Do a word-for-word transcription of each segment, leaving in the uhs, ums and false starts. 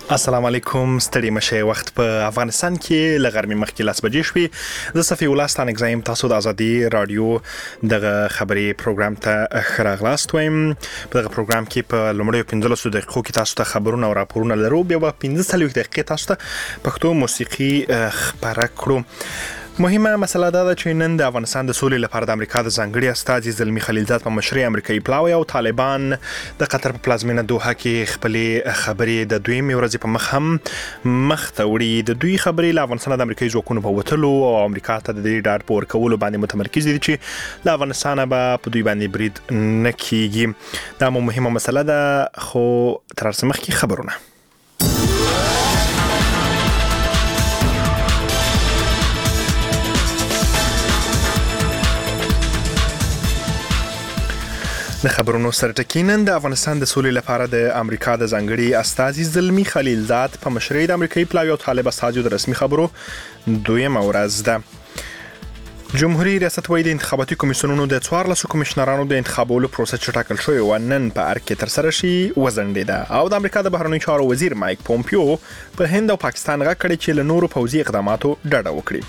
السلام علیکم. ستړي مشه. وخت په افغانستان کې لغرمې مخکې لاس بجې شوې. زه صفی الله ستانه گزایم تاسو د ازادي رادیو دغه خبري پروګرام ته خراغلاست وایم. په دغه پروګرام کې په لومړیو پنځلسو دقیقو کې تاسو ته خبرونه او راپورونه لرو. بیا په پنځه څلوېښت دقیقې تاسو ته پښتو موسیقي خبره کړو. مهمه مسله دا ده چې نن د افغانستان د سولې لپاره د امریکا د ځانګړي استازي زلمی خلیلزاد په مشرۍ امریکایي پلاوی او طالبان د قطر په پلازمینه دوحه کې خپلې خبرې د دویمې ورځې په مخ هم مخ ته وړي. د دوی خبرې له افغانستان د امریکایي ځواکونو په وتلو او امریکا ته د دې ډاډ په ورکولو باندې متمرکز دي چې له افغانستانه به په دوی باندې برید نه کیږي. دا مهمه مسله ده، خو تر هر څه مخکې خبرونه. د خبرونو سرټکینن د افغانستان د سولې لپاره د امریکا د ځانګړي استازي زلمی خلیلزاد په مشرۍ د امریکایي پلاوی او طالب استازو د رسمي خبرو دویمه ورځ ده. جمهوریت ریاست وايي د انتخاباتي کمیسیونونو د څوارلسو کمشنرانو د انتخابولو پروسه چې ټاکل شوې و نن په ارګ کې ترسره شي وځنډېده او د امریکا د بهرنیو چارو وزیر مایک پومپیو په هند او پاکستان غږ کړی چې له نورو پوځي اقداماتو ډډه وکړي.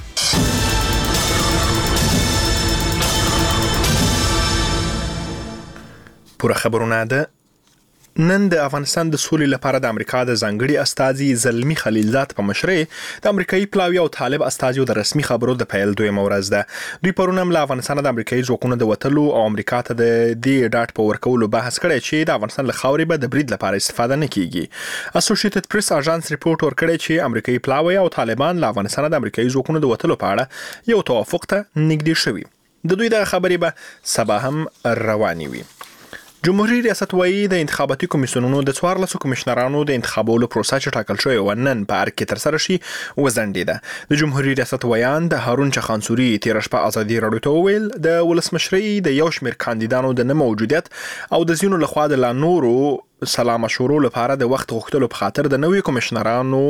پوره خبرونه ده. نن د افغانستان د سولې لپاره د امریکا د ځانګړي استازي زلمی خلیلزاد په مشرۍ د امریکایي پلاوی او طالب استازو د رسمي خبرو د پیل دویمه ورځ ده. دوی پرون هم له افغانستان د امریکایي ځواکونو د وتلو او امریکا ته د دې ډاډ په ورکولو بحث کړی چې د افغانستان له خاورې به د برید لپاره استفاده نه کیږي. اسوسییټډ پریس اژانس ریپورت ورکړی چې امریکایي پلاوی او طالبان له افغانستان د امریکایي ځواکونو د وتلو په اړه یو توافق ته نږدې شوي. د دوی د خبرې به سبا هم رواني وي. جمهوریت ریاست وايي د انتخاباتي کمیسیونونو د څوارلسو کمشنرانو د انتخابولو پروسه چې ټاکل شوې و نن په ارګ کې ترسره شي وځنډېده. د جمهوریت ریاست ویان د هارون چخانسوري تیر شپه ازادي رادیو ته وویل د ولسمشرۍ د یو شمېر کاندیدانو د نه موجودیت او د ځینو لخوا د لا نورو سلا مشورو لپاره د وخت غوښتلو په خاطر د نوي کمشنرانو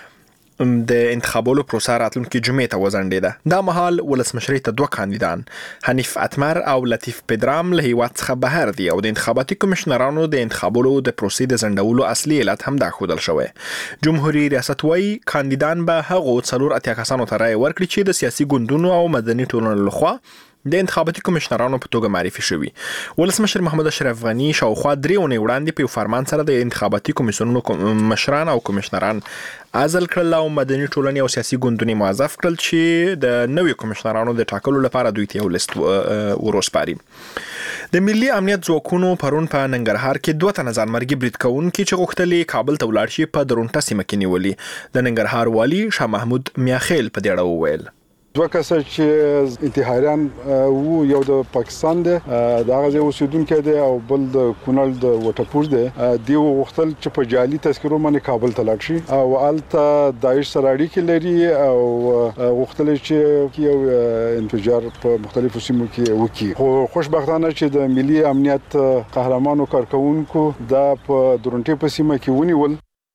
د انتخابولو پروسه راتلونکي جمعې ته وځنډېده. دا مهال ولسمشرۍ ته دوه کاندیدان حنیف اتمر او لطیف پدرام له هیواد څخه بهر دي او د انتخاباتي کمشنرانو د انتخابولو د پروسې د ځنډولو اصلي علت هم دا ښودل شوی. جمهوریت ریاست وايي کاندیدان به هغو څلور اتیا کسانو ته رایه ورکړي چې د سیاسي ګوندونو او مدني ټولنو لخوا د انتخاباتي کمشنرانو په توګه معرفي شوي. ولسمشر محمد اشرف غنی شاوخوا درې اونۍ وړاندې په فرمان سره د انتخاباتي کمیسیونونو مشران او کمشنران عزل کړل او مدني ټولنې او سیاسي ګوندونه موظف کړل چې د نویو کمشنرانو د ټاکلو لپاره دوی ته یو لیست وروسپاري. د ملي امنیت ځواکونو پرون په ننګرهار کې دوه تنه ځانمرګي برید کوونکي چې غوښتل کابل ته ولاړ شي په درونټه سیمه کې نیولي. د ننګرهار والي شاه محمود میاخیل په دې اړه وویل. دوه کسه چې انتحاریان وو، یو د پاکستان دی د هغه ځای اوسیدونکی دی او بل د کونړ د وټپور دی. دی غوښتل چې په جعلي تذکرو باندې کابل ته لاړ شي او هلته داعش سره اړیکې لري او غوښتل چې یو انفجار په مختلفو سیمو کې وکړي. خو خوشبختانه چې د ملي امنیت قهرمانو کارکونکو دا په درونټې په سیمه کې ونیول.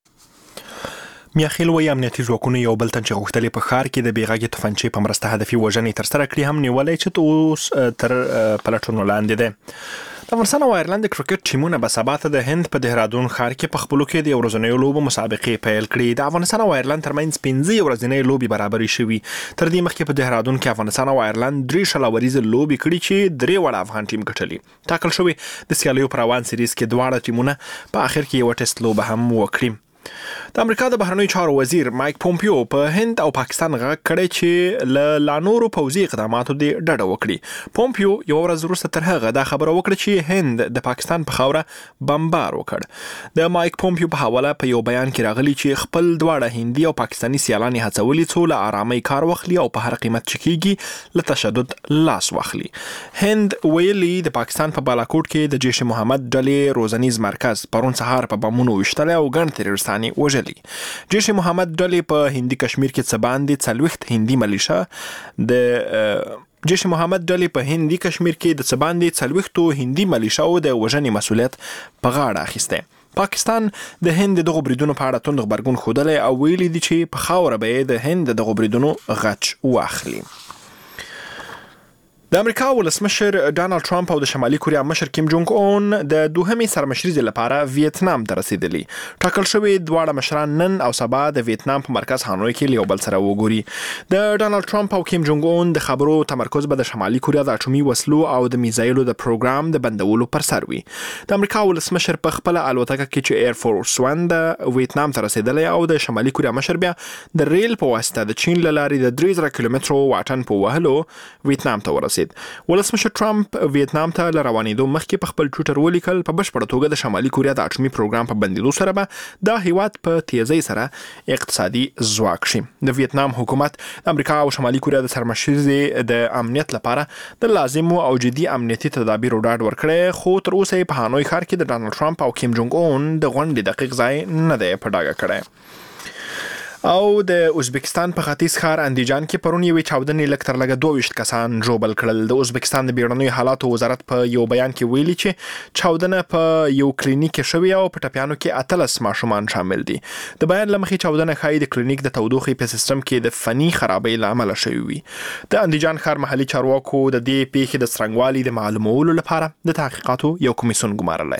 میاخیل وايي امنیتي ځواکونو یو بل تن چې غوښتل په ښار کې د بیغږې توفنچې په مرسته هدفي وژنې ترسره کړي هم نیولې چې اوس تر پلټونو لاندې ده. د افغانستان او آیرلند کرکټ ټیمونه به سبا ته د هند په دهرادون ښار کې په خپلو کې د ورځنیو لوبو مسابقې پیل کړي. د افغانستان او آیرلند ترمنځ پنځه ورځنۍ لوبې برابرې شوي. تر دې مخکې په دهرادون کې افغانستان او آیرلند درې شلوریزه لوبې کړي چې درې وړه افغان ټیم ګټلي. ټاکل شوی د سیالیو پر روان سیریز کې دواړه ټیمونه په اخر کې یو ټیسټ لوبه هم وکړي. د امریکا د بهرنیو چارو وزیر مایک پومپیو په هند او پاکستان غږ کړی چې له لا نورو پوځي اقداماتو د ډډه وکړي. پومپیو یو ورځ وروسته تر هغه دا خبره وکړه چې هند د پاکستان په خاوره بمبار وکړ. د مایک پومپیو په حواله په یو بیان کې راغلی چې خپل دواړه هندي او پاکستاني سیالان هڅولي څو له آرامۍ کار واخلي او په هر قیمت چې کیږي له تشدد لاس واخلي. هند ویلي د پاکستان په بالاکوټ کې د جیش محمد ډلې روزنیز مرکز پرون سهار په بمونو وشتل او ګڼ تروریستان وژلي. جیش محمد ډلې په هندي کشمیر کې څه باندې څلوېښت هندي ملیشه د جیش محمد ډلې په هندي کشمیر کې د څه باندې څلوېښتو هندي ملیشه‌و د وژنې مسؤلیت په غاړه اخیستی. پاکستان د هند دغه بریدونو په اړه توند غبرګون ښودلی او ویلي دي چې په خاوره به د هند دغه بریدونو غچ واخلي. د امریکا ولسمشر ډانلډ ټرمپ او د شمالي کوریا مشر کیم جونګ اون د دوهمې سرمشرۍ لپاره ویتنام ته رسیدلی. ټاکل شوی دواړه مشران نن او سبا د ویتنام په مرکز هانوی کې یو بل سره وګوري. د ډانلډ ټرمپ او کیم جونګ اون د خبرو تمرکز به د شمالي کوریا د اټومي وسلو او د میزایلو د پروګرام د بندولو پر سر وي. د امریکا ولسمشر په خپل الوتکه کې چې ایر فورس ون د ویتنام ته رسیدلی او د شمالي کوریا مشر بیا د ریل په واسطه د چین له لارې د درې زره کیلومترو واټن په وهلو ویتنام ته ورسید. ولسمشر ټرمپ ویتنام ته له روانېدو مخکې په خپل ټویټر ولیکل په بشپړه توګه د شمالي کوریا د اټومي پروګرام په بندیدو سره به د هیواد په تیزی سره اقتصادي ځواک شي. د ویتنام حکومت د امریکا او شمالي کوریا د سرمشرۍ د امنیت لپاره د لازمو او جدي امنیتي تدابیرو ډاډ ورکړی، خو تر اوسه په هانوی ښار کې د ډانلډ ټرمپ او کیم جونګ اون د غونډې دقیق ځای نه دی په ډاګه کړی. او د ازبکستان په ختیځ ښار اندیجان کې پرون یوې چاودنې لږ تر لږه دوه ویشت کسان ژوبل کړل. د ازبکستان د بیړنیو حالاتو وزارت په یو بیان کې ویلي چې چاودنه په یو کلینیک کې شوې او په ټپیانو کې اتلس ماشومان شامل دي. د بیان له مخې چاودنه ښایي د کلینیک د تودوخې په سیستم کې د فني خرابۍ له امله شوې وي. د اندیجان ښار محلي چارواکو د دې پیښې د څرنګوالي د معلومولو لپاره د تحقیقاتو یو کمیسیون ګمارلی.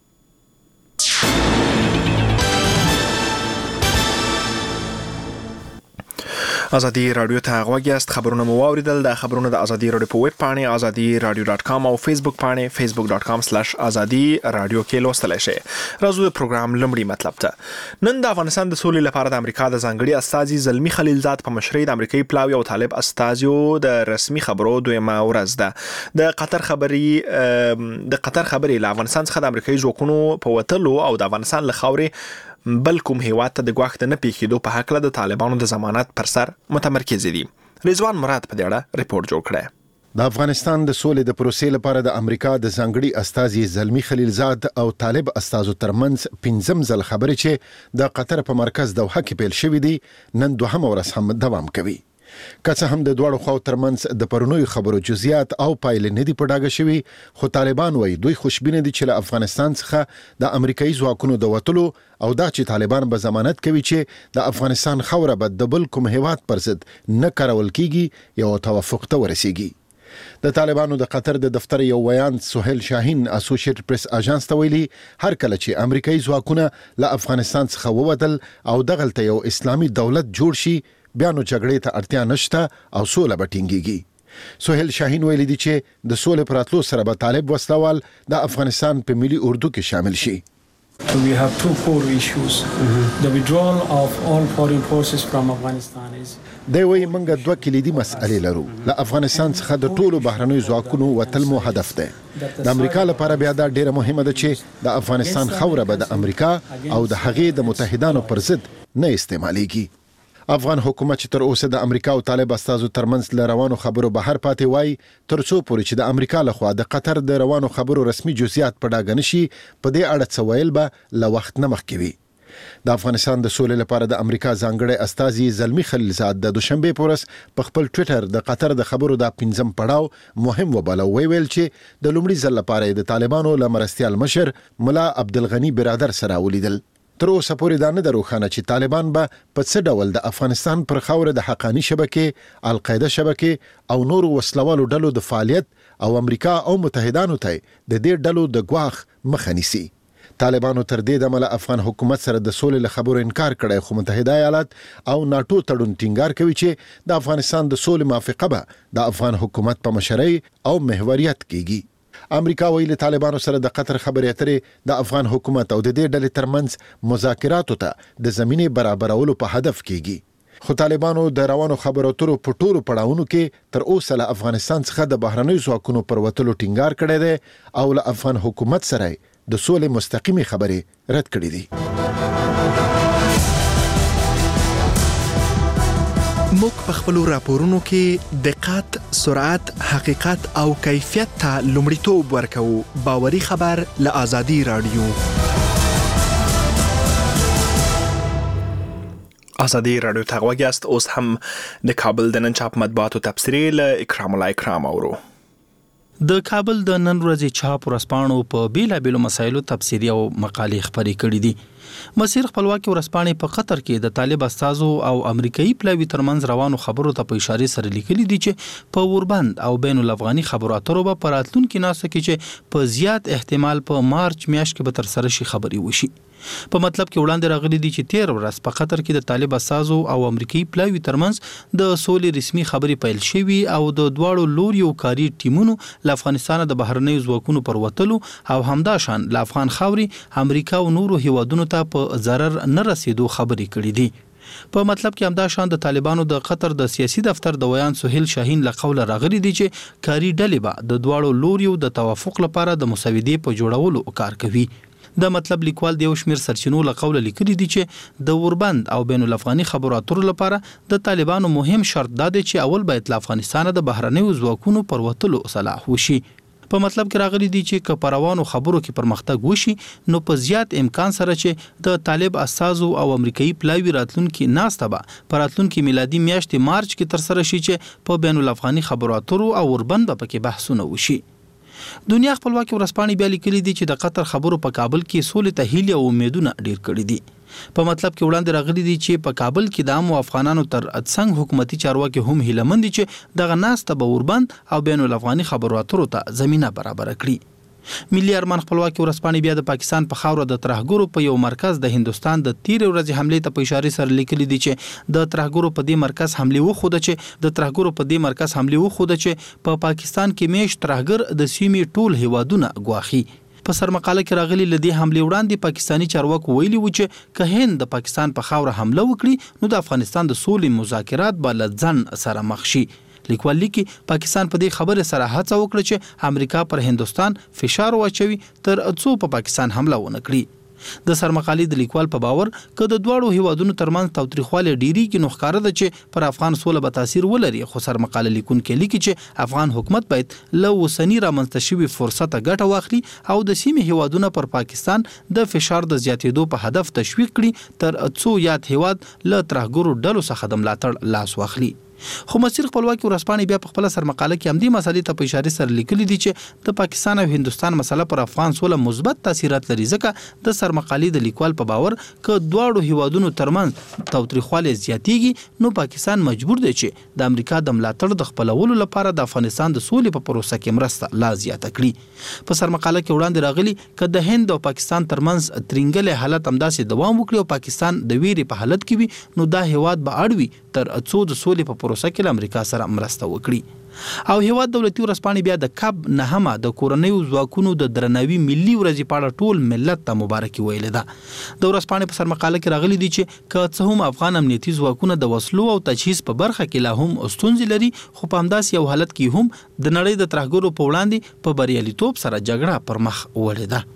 ازادي رادیو ته غوږ یاست. خبرونه مو واوریدل. د خبرونه د ازادي رادیو په ویب پاڼه ازادي رادیو ډاټ کام او فیسبوک پاڼه فیسبوک ډاټ کام سلیش ازادي رادیو کې لوستلی شئ. راځو د پروګرام لومړی مطلب ته. نن د افغانستان د سولې لپاره د امریکا د ځانګړي استازي زلمی خلیلزاد په مشرۍ د امریکایي پلاوي او طالب استازیو د رسمي خبرو دویمه ورځ ده. د قطر خبري د قطر خبري له افغانستان څخه د امریکایي ځواکونو په وتلو او د افغانستان له خاورې بل کوم هیواد ته د ګواښ د نه پیښېدو په هکله د طالبانو د ضمانت پر سر متمرکز دي. رضوان مراد په دې اړه ریپورت جوړ کړی. د افغانستان د سولې د پروسې لپاره د امریکا د ځانګړي استازي زلمی خلیلزاد او طالب استازو ترمنځ پنځم ځل خبرې چې د قطر په مرکز دوحه کې پیل شوې دي نن دوهمه ورځ هم دوام کوي. که څه هم د دواړو خواو ترمنځ د پرونیو خبرو جزئیات او پایلې نه دي په ډاګه شوي، خو طالبان وایي دوی خوشبینه دي چې له افغانستان څخه د امریکایي ځواکونو د وتلو او دا چې طالبان به ضمانت کوي چې د افغانستان خاوره به د بل کوم هیواد پر ضد نه کارول کیږي یو توافق ته ورسیږي. د طالبانو د قطر د دفتر یو ویان سهیل شاهین اسوسییټډ پریس اژانس ته ویلي هر کله چې امریکایي ځواکونه له افغانستان څخه ووتل او دغلته یو اسلامي دولت جوړ شي بیا نو جګړې ته اړتیا نشته او سوله به ټینګیږي. سهیل شاهین ویلي دي چې د سولې پر راتلو سره به طالب وسلوال د افغانستان په ملي اردو کې شامل شي. We have two core issues. Mm-hmm. The withdrawal of all foreign forces from Afghanistan is دی وایي موږ دوه کلیدي مسئلې لرو. له افغانستان څخه د ټولو بهرنیو ځواکونو وتل مو هدف دی. د امریکا لپاره بیا دا ډیره مهمه ده چې د افغانستان خاوره به د امریکا او د هغې د متحدانو پر ضد نه استعمالېږي. افغان حکومت چې تر اوسه د امریکا او طالب استازو ترمنځ له روانو خبرو بهر پاتې وای تر څو پورې چې د امریکا لخوا د قطر د روانو خبرو رسمي جزئیات په ډاګه نشي په دې اړه څه ویل به له وخت نه مخکې وي. د افغانستان د سولې لپاره د امریکا ځانګړي استازي زلمی خلیلزاد د دوشنبه په ورځ په خپل ټویټر د قطر د خبرو د پنځم پړاو مهم وباله ویل چې د لومړي ځل لپاره د طالبانو له مرستیال مشر ملا عبدالغنی برادر سره ولیدل. تر اوسه پورې دا نه ده روښانه چې طالبان به په څه ډول د افغانستان پر خاوره د حقانی شبکې، القاعده شبکې او نور وسلوالو ډلو د فعالیت او امریکا او متحدانو ته د دې ډلو د ګواښ مخه نیسي. طالبانو تر دې دمه له افغان حکومت سره د سولې له خبرو انکار کړی، خو متحده ایالات او ناتو تړون ټینګار کوي چې د افغانستان د سولې موافقه به د افغان حکومت په مشرۍ او محوریت کیږي. امریکا ویلي طالبانو سره د قطر خبرې اترې د افغان حکومت او د دې ډلې ترمنځ مذاکراتو ته د زمینې برابرولو په هدف کیږي. خو طالبانو د روانو خبرو اترو په ټولو پړاوونو کې تر اوسه له افغانستان څخه د بهرنیو ځواکونو پر وتلو ټینګار کړی دی او له افغان حکومت سره د سولې مستقیمي خبرې رد کړې دي. موږ په خپل راپورونو کې دقت، سرعت، حقیقت او کیفیت ته لومړیتوب ورکوو. باوري خبر له ازادي رادیو. ازادي رادیو ته غوږ یاست. اوس هم د کابل د نن چاپ مطبوعاتو تبصرې له اکرام الله اکرام اورو. د کابل د نن ورځې چاپ ورځپاڼو په بیلابېلو مسایلو تبصرې او مقالې خپرې کړې دي. مسیر خپلواکي ورځپاڼې په قطر کې د طالب استازو او امریکایي پلاوي ترمنځ روانو خبرو ته په اشاره سره لیکلي دي چې په اوربند او بین الافغاني خبرو اترو به په راتلونکي ناسه کې چې په زیات احتمال په مارچ میاشت کې به تر سره شي خبري وشي. په مطلب کې وړاندې راغلي دي چې تیر ورځ په قطر کې د طالب استازو او امریکایي پلاوي ترمنځ د سولې رسمي خبري پیل شوي او د دواړو لوریو کاري ټیمونو له افغانستان د بهرنیو ځواکونو پر وتلو او همداشان له افغان خاوري امریکا او نورو هیوادونو ته په ضرر نه رسیدو خبري کړي دي. په مطلب کې همدا شان د طالبانو د قطر د سیاسي دفتر د ویان سهیل شاهین له قوله راغلي دي چې کاري ډلې به د دواړو لوریو د توافق لپاره د مسودې په جوړولو کار کوي. د مطلب لیکوال د یو شمیر سرچینو له قوله لیکلي دي چې د اوربند او بین الافغاني خبرو اترو لپاره د طالبانو مهم شرط دا دی چې اول باید له افغانستان د بهرنیو ځواکونو پر وتلو صلاح وشي. په مطلب کې راغلي دي چې که پروانو خبرو کې پرمختګ وشي نو په زیات امکان سره چې د طالب استازو او امریکایي پلاوي راتلونکي ناسته به په راتلونکي میلادي میاشتې مارچ کې تر سره شي چې په بین الافغاني خبرو اترو او اوربند به پکې بحثونه وشي. دنیا خپلواکي ورځپاڼې بیا لیکلي دي چې د قطر خبرو په کابل کې سولې ته هیلې او امیدونه ډیر کړي دي. په مطلب کې وړاندې راغلي دي چې په کابل کې د عام افغانانو تر څنګ حکومتي چارواکي هم هیلهمند دي چې دغه ناسته به اوربند او بین الافغاني خبرو اترو ته زمينه برابر کړي. ملي ارمان خپلواکي ورځپاڼې بیا د پاکستان په خاوره د ترهګرو په یو مرکز د هندستان د تیر ورځې حمله ته په اشاره سره لیکلي دي چې د ترهګرو په دې مرکز حمله وخوده چې د ترهګرو په دې مرکز حمله وخوده چې په پا پاکستان کې میش ترهګر د سیمې ټول هیوادونه ګواخي. په سرمقاله کې راغلي لدی حمله وړاندې پاکستانی چارواکو ویلي و چې که هند د پاکستان په خاوره حمله وکړي نو د افغانستان د سولې مذاکرات به له ځنډ سره مخ شي. لیکوال لیکي پاکستان په دې خبره سره هڅه وکړه چې امریکا پر هندستان فشار واچوي تر څو په پاکستان حمله ونه کړي. د سرمقالې د لیکوال په باور که د دواړو هیوادونو ترمنځ تاوتریخوالی ډیری کې نو ښکاره ده چې پر افغان سوله به تاثیر ولري. خو سرمقاله لیکونکي لیکي چې افغان حکومت باید له اوسني رامنځته شوي فرصته ګټه واخلي او د سیمې هیوادونه پر پاکستان د فشار د زیاتېدو په هدف تشویق کړي تر څو یاد هیواد له ترهګرو ډلو څخه د ملاتړ لاس واخلي. خو مسیر خپلواکي ورځپاڼې بیا په خپل سرمقاله کې همدې مسلې ته په اشاره سره لیکلي دي چې د پاکستان او هندستان مسله پر افغان سوله مثبت تاثیرات لري ځکه د سرمقالې د لیکوال په باور که دواړو هیوادونو ترمنځ تاوتریخوالی زیاتیږي نو پاکستان مجبور دی چې د امریکا د ملاتړ د خپلولو لپاره د افغانستان د سولې په پروسه کې مرسته لا زیاته کړي. په سرمقاله کې وړاندې راغلي که د هند او پاکستان ترمنځ ترنګلې حالت همداسې دوام وکړي او پاکستان د ویرې په حالت کې وي نو دا هیواد به اړوي تر څو د سولې په پروسه کې امریکا سره مرسته وکړي. او هیواد دولتي ورځپاڼې بیا د کب نهمه د کورنیو ځواکونو د درناوي ملي ورځې په اړه ټول ملت ته مبارکي ویلې ده. د ورځپاڼې په سرمقاله کې راغلي دي چې که څه هم افغان امنیتي ځواکونه د وسلو او تجهیز په برخه کې لا هم ستونزې لري خو په همداسې یو حالت کې هم د نړۍ د ترهګرو په وړاندې په بریالیتوب سره جګړه پر مخ وړې ده.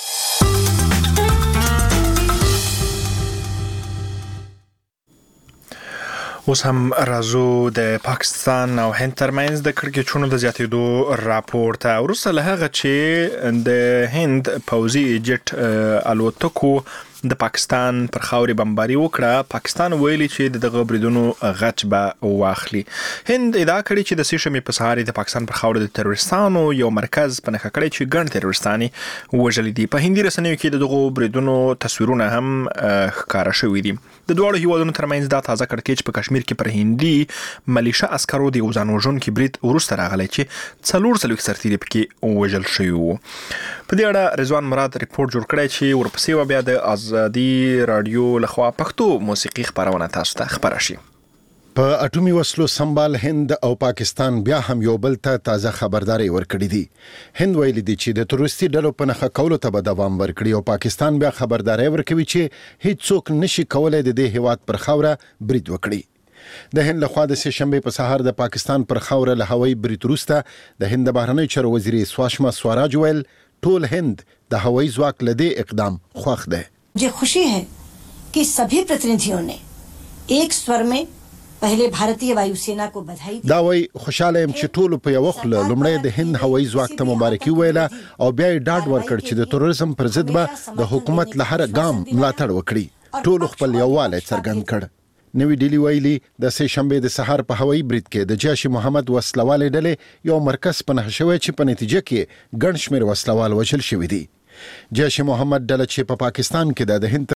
اوس هم راځو د پاکستان او هند ترمنځ د کړکېچونو د زیاتېدو راپور ته. وروسته له هغه چې د هند پوځي جټ الوتکو د پاکستان پر خاوري بمباري وکړه، پاکستان ویلي چې دغه بریدونو غچ به واخلي. هند ادعا کړې چې د سې شنبې په سهار د پاکستان پر خاوره د تروریستانو یو مرکز په نښه کړی چې ګڼ تروریستاني وژلي دي. په هندي رسنیو کې دغه بریدونو تصویرونه هم ښکاره شوي دي. د دواړو هیوادونو ترمنځ دا تازه کړکېچ په کشمیر کې پر هندي ملیشه عسکرو د یو ځان وژونکي برید وروسته راغلی چې څلور څلوېښت سرتیري پکې وژل شوي وو. په دې اړه رضوان مراد ریپورت جوړ کړی چې ورپسې به بیا د آزادي رادیو لخوا پښتو موسیقي خبرونه تاسو ته خبره شي. په اټومي وسلو سنبال هند او پاکستان بیا هم یو بل ته تازه خبرداري ورکړي دي. هند ویلي دي چې د تروریستي ډلو په نښه کولو ته به دوام ورکړي او پاکستان بیا خبرداري ورکوي چې هیڅ څوک نشي کولای د دې هیواد پر خاوره برید وکړي. د هند لخوا د سې شنبې په سهار د پاکستان پر خاوره له هوایي برید وروسته د هند بهرنیو چارو وزیر سواشما سوراج ویل ټول هند د هوایي ځواک له دې اقدام خوښ دی. मुझे खुशी है कि सभी प्रतिनिधियों ने एक स्वर में पहले भारतीय वायुसेना को बधाई दी. دا وای خوشاله يم چې ټول په یو خله لومړی د هند هوایي ځواک ته مبارکي ویله او بیا یې ډاډ ورکړ چې د تروریزم پر ضد به د حکومت له هر ګام ملاتړ وکړي. ټول خپل یووالی څرګند کړ. نوی ډیلی ویلي د سې شنبې د سهار په هوایي برید کې د جیش محمد وسلوال ډلې یو مرکز په نښه شوی چې په نتیجه کې ګڼ شمېر وسلوال وژل شوي دي. جیش محمد ډله چې په پاکستان کې د هند